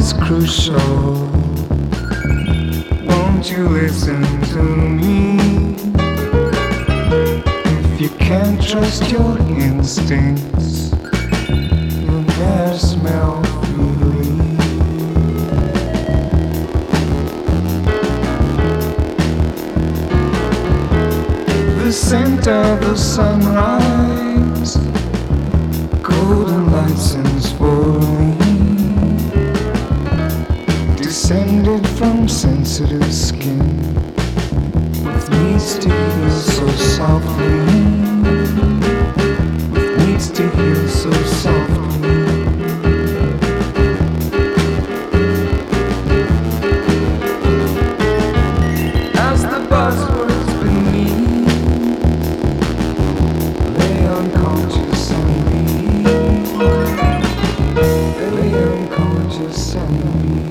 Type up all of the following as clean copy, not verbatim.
is crucial. Won't you listen to me? If you can't trust your instincts, you'll never smell freely. The scent of the sunrise, golden license for me, descended from sensitive skin, with needs to heal so softly, with needs to heal so softly. As the buzzwords beneath lay unconscious on me, they lay unconscious on me.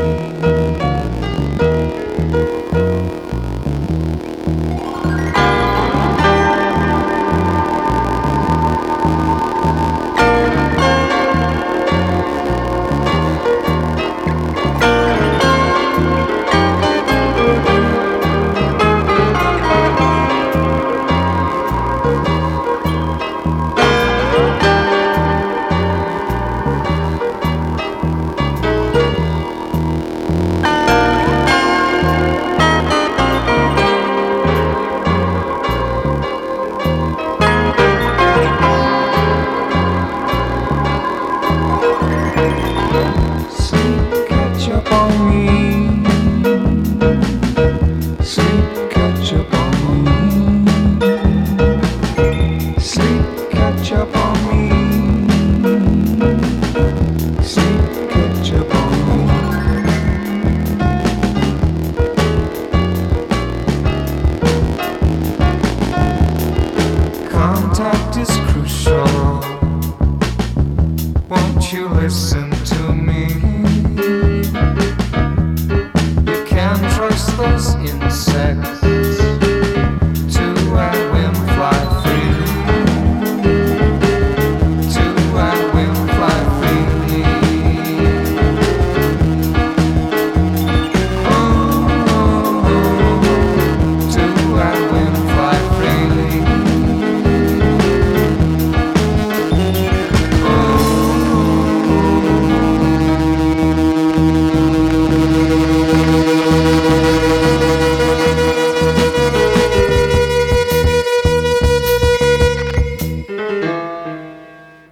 Sleep, catch up on me. Sleep, catch up on me. Sleep, catch up on me. Sleep, catch up on me. Contact is crucial. Won't you listen?